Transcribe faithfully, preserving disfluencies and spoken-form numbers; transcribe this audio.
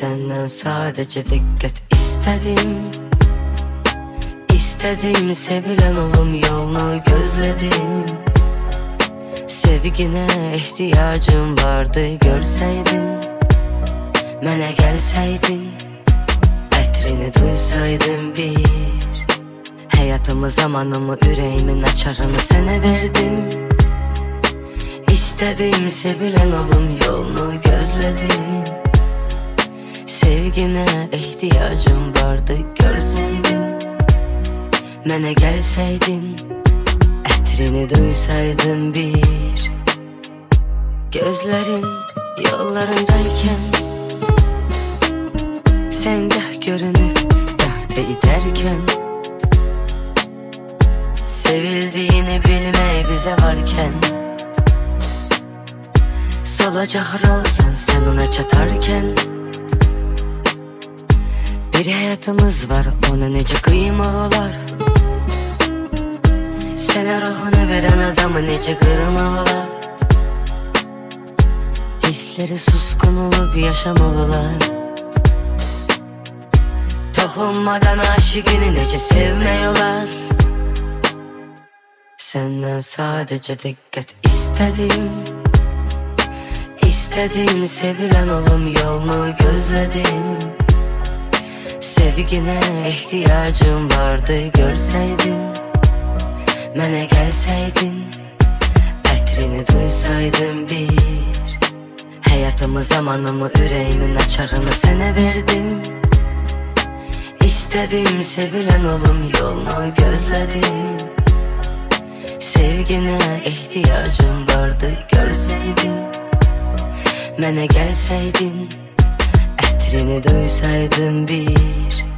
Senden sadece dikkat istedim. İstedim sevilen olum yolunu gözledim. Sevgine ihtiyacım vardı görseydin. Mənə gəlsəydin, ətrini duysaydım bir. Həyatımı, zamanımı, ürəyimin açarını sənə verdim. İstədim sevilen olum yolunu gözledim. Sevgine ihtiyacım vardı görseydin. Mənə gəlsəydin, ətrini duysaydım bir. Gözlərin yollarındayken sen gah görünüp gah deyiterken, sevildiğini bilmeyi bize varken, solacak rozan sen ona çatarken, bir hayatımız var ona nece kıymaq olar. Sənə ruhunu veren adamı nece qırmaq olar. Hisleri suskun olup yaşamaq olar. Toxunmadan aşıqını necə sevmək olar. Senden sadece dikkat istedim. İstedim sevilen olum yolunu gözledim. Sevgine ihtiyacım vardı görseydin. Mənə gəlsəydin, ətrini duysaydım bir. Həyatımı, zamanımı, ürəyimin açarını sənə verdim. İstedim sevilen olum yolunu gözledim. Sevgine ihtiyacım vardı görseydin. Mənə gəlsəydin, ətrini duysaydım bir.